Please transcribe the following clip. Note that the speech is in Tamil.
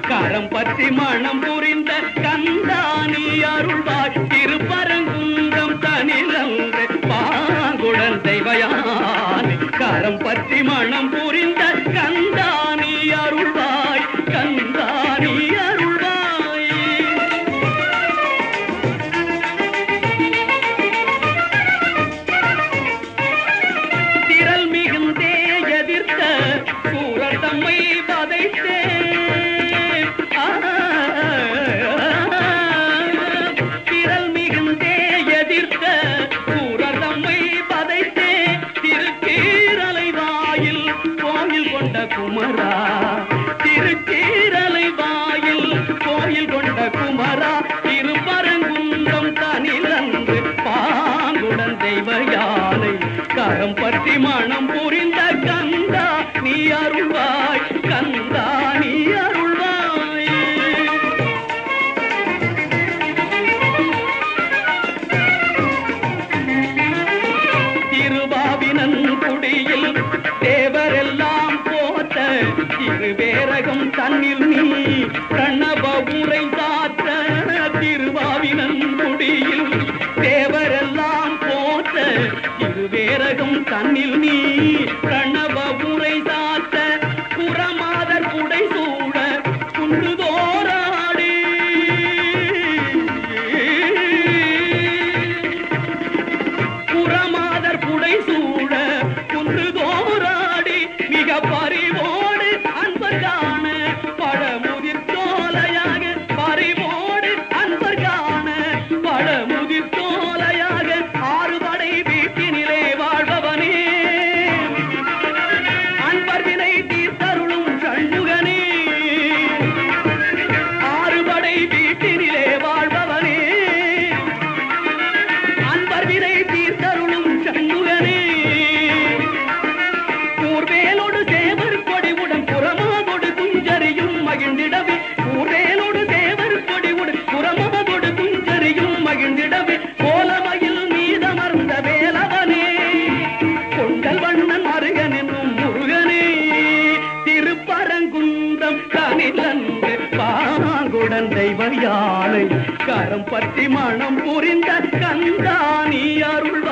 கரம் பற்றி மனம் புரிந்த கந்தானி அருள்வாய் திருப்பரங்குன்றம் தனிலன்று பாங்குடன் தெய்வயானை கரம் பற்றி மனம் புரிந்த கந்தானி அருள்வாய் கந்தானி அருள்வாய். திரள் மிகுந்தே எதிர்த்த கூறத்தம்மை வதைத்தே திரள் மிகுந்தே எதிர்த்த கூறத்தம்மை வதைத்தே திருக்கீரலை வாயில் கோயில் கொண்ட குமரா திருக்கீரலை வாயில் கோயில் கொண்ட குமரா திருப்பரங்குன்றம் தனிலன்று பாங்குடன் தெய்வ யானை கரம் பற்றி மனம் புரிந்த கந்தா நீ அருள்வாய் கந்தா நீ அருள்வாய். திருவாவினன் குடியில் தேவரெல்லாம் போத்த திருவேரகம் தன்னில் நீ பிரணவ உரை காத்த திருவாவினன் குடியில் தேவரெல்லாம் போத்த திருவேரகம் தன்னில் நீ பிரணவ உரை காத்த புறமாதர் குடை சூழ குண்டுதோராடி புறமாதர் குடை சூழ குண்டுதோராடி மிக பறிவோடு அன்பர் காண பழமுதிர் தோலையாக பறிவோடு அன்பர் காண பழமுதிர் தோலையாக ஆறுபடை வீட்டினிலே வாழ்பவனே அன்பர் வினை தீர்த்தருளும் சண்முகனே ஆறுபடை வீட்டினிலே வாழ்பவனே அன்பர் வினை தீர்த்தருளும் சண்முகனே கூர்வேலோடு தேவர் கொடிவுடன் புறமாகொடு குஞ்சரியும் மகிழ்ந்திடவே கூர்வேலோடு தேவர் கொடிவுடன் புறமாகொடு குஞ்சரியும் மகிழ்ந்திடவே கோலமயில் மீதமர்ந்த வேலவனே கொண்டல் வண்ணன் மருகன் என்னும் முருகனே திருப்பரங்குன்றம் தனிலன்று பாங்குடன் தெய்வ யானை கரம் பற்றி மனம் புரிந்த கந்தானி அருள்